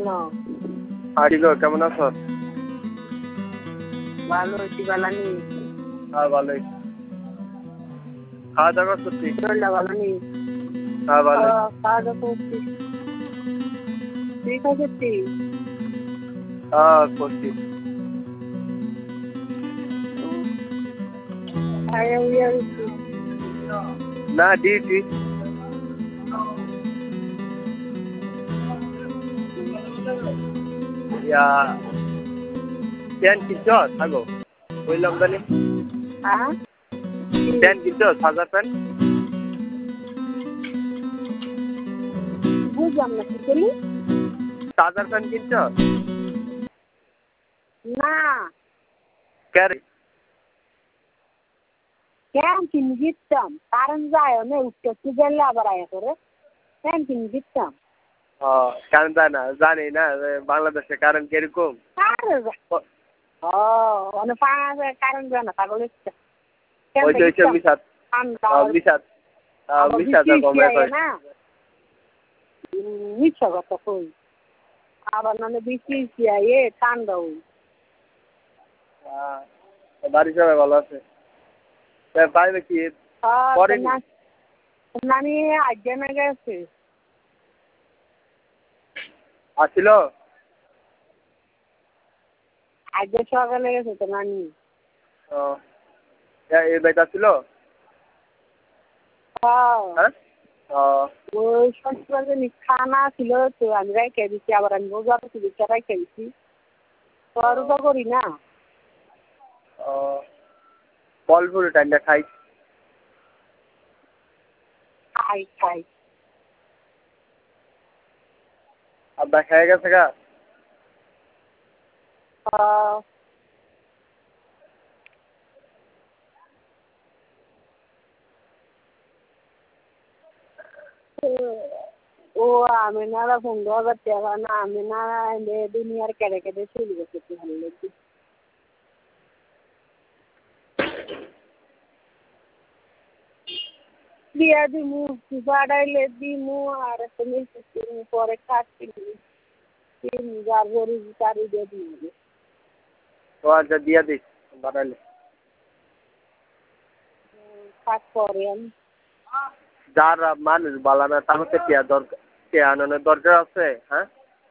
কেমন? আরিগো কেমন আছো? ভালো আছি, ভালো নেই। হ্যাঁ ভালোই। খাওয়া দাওয়া করছি। শরীরটা ভালো নেই। হ্যাঁ ভালো। খাওয়া দাওয়া করছি। তুই খাচ্ছি? হ্যাঁ করছি। না ডিউটি। ইয়া প্যান্ট কিনছো থাকো বললাম জানি। হ্যাঁ প্যান্ট কিনছো সাদা প্যান্ট? বুঝলাম না কি বলি। সাদা প্যান্ট কিনছো? না ক্যারে কেন কিনে দিতাম, কারণ যায় না উঠতে গেলে আবার আয়া করে কেন কিনে দিতাম। কারণ জানে না, জানি না বাংলাদেশে কারণ কিরকম। অনেক কারণ যায় না পাগল ওই তো হচ্ছে মিশাত মিশাত মিশাত না মিশা কথা কই আবার মানে বেশি ঠান্ডা ওই। বাড়ির সবাই ভালো আছে? পাইবে কি নানি আজ্ঞা না গেছে আসছিল আজকে সকালে গেছে তো নানি। এই বেটা ছিল ওই শনিবার দিন খানা ছিল তো আমি রেখে দিচ্ছি, আবার আমি রোজা দিচ্ছি রেখে দিচ্ছি তো রোজা করি না। ফল ফুল টাইমটা খাই খাই খাই। আব্বা খেয়ে গেছে গা? ও আমি না 15,000 টাকা না আমি না দুনিয়ার কেড়ে কেটে চলে গেছে ভালো লাগছে। দিয়া দিমু বাড়াইলে দিমু আর তুমি পরে খাচ্ছি যার গরু তারই দিয়ে দিবি। তো আচ্ছা দিয়া দিস বাড়াইলে কাজ করে আমি যার মানুষ বালা না তার হচ্ছে টিয়া দরকার, টিয়া আনানোর দরকার আছে। হ্যাঁ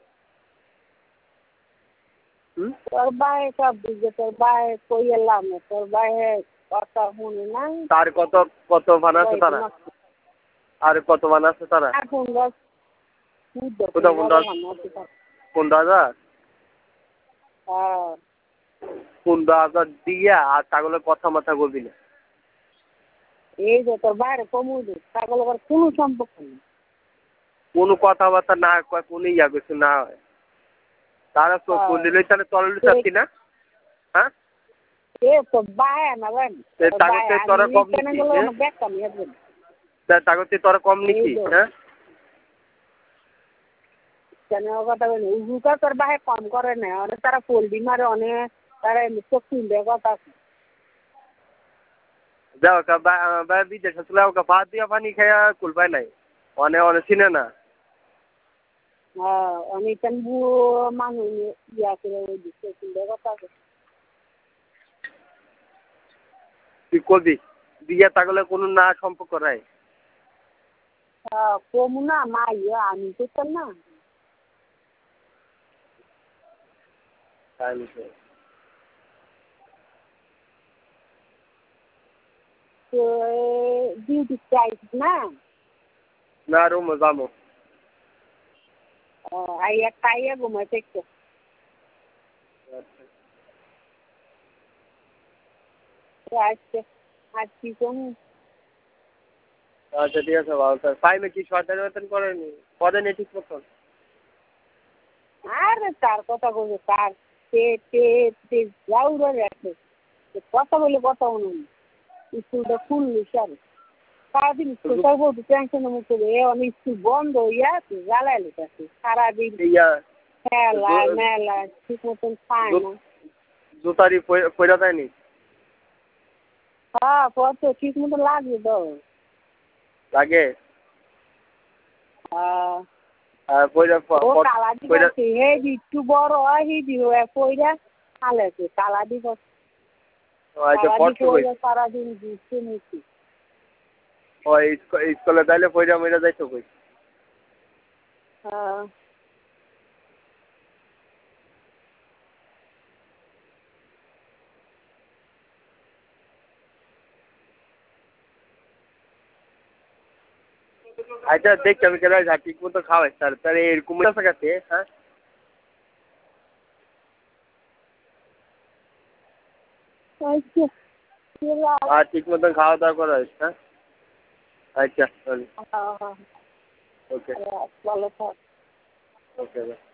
তোর ভাই সব দিকে তোর ভাই কই এলাম তোর ভাই কথা শুনি না। তার কত কত মান আছে তারা? আর কত মান আছে তারা? 15,000। 15,000 দিয়া আর ছাগলের কথা মাথা বলবি না। এই যে তোর বাইরে কমুদি ছাগল কোনো সম্পর্ক নেই, কোনো কথাবার্তা না কয়, কোনো ইয়া কিছু না হয় তারা তো বললিল তাহলে তরল চাচ্ছি না। হ্যাঁ তোরা কম তাগতে তোরা কম নিচ্ছি। হ্যাঁ কথা বলি তোর বাহে কম করে না অনেক তারা পোল্ট্রি মারে অনেক তারা চোখ কিনবে কথা যাও বিদেশ আসলে ওকে ভাত দিয়া পানি খাইয়া কুলপাই নাই অনেক অনেক চিনে না। অনেক মানুষ ইয়া করে ওই চোখ কিনবে কথা তুই করবি দিয়া তাগলে কোনো না সম্পর্ক নাই। কমু না মা আমি তো না ডিউটি আইস না না রুমে যাবো। আইয়া খাইয়া ঘুমাইতে আজকে আজ কি কমু। আচ্ছা ঠিক আছে ভালো স্যার পাইবে কি সরকারি বেতন করেনি করেনি ঠিক মতন? আরে তার কথা বলবো তার আছে কথা বলে কথা বলুন স্কুলটা খুললি স্যার সারাদিন স্কুলটা বলতে টেনশনের মুখে অনেক স্কুল বন্ধ হইয়া আছে জ্বালাইলে আছে সারাদিন খেলা মেলা ঠিক মতন খায় না। জুতারি পয়রা দেয়নি? হ্যাঁ পড়তে ঠিক মতো লাগবে তো লাগে। আর পয়রা ও কালাদি করছে হে একটু বড় হয় হিদি হয়ে পয়রা আলেছে কালাদি করছে আচ্ছা পড়ছো কই সারাদিন ঘুরতে নিচ্ছি ওই স্কুলে তাইলে পয়রা মইরা যাইতো কই হ্যাঁ আচ্ছা দেখ আমি কেন যা ঠিক মতো খাওয়াই স্যার তাহলে এরকম আছে কাছে হ্যাঁ আচ্ছা আর ঠিক মতন খাওয়া দাওয়া করা হয়েছে হ্যাঁ আচ্ছা চল ওকে ভালো থাক ওকে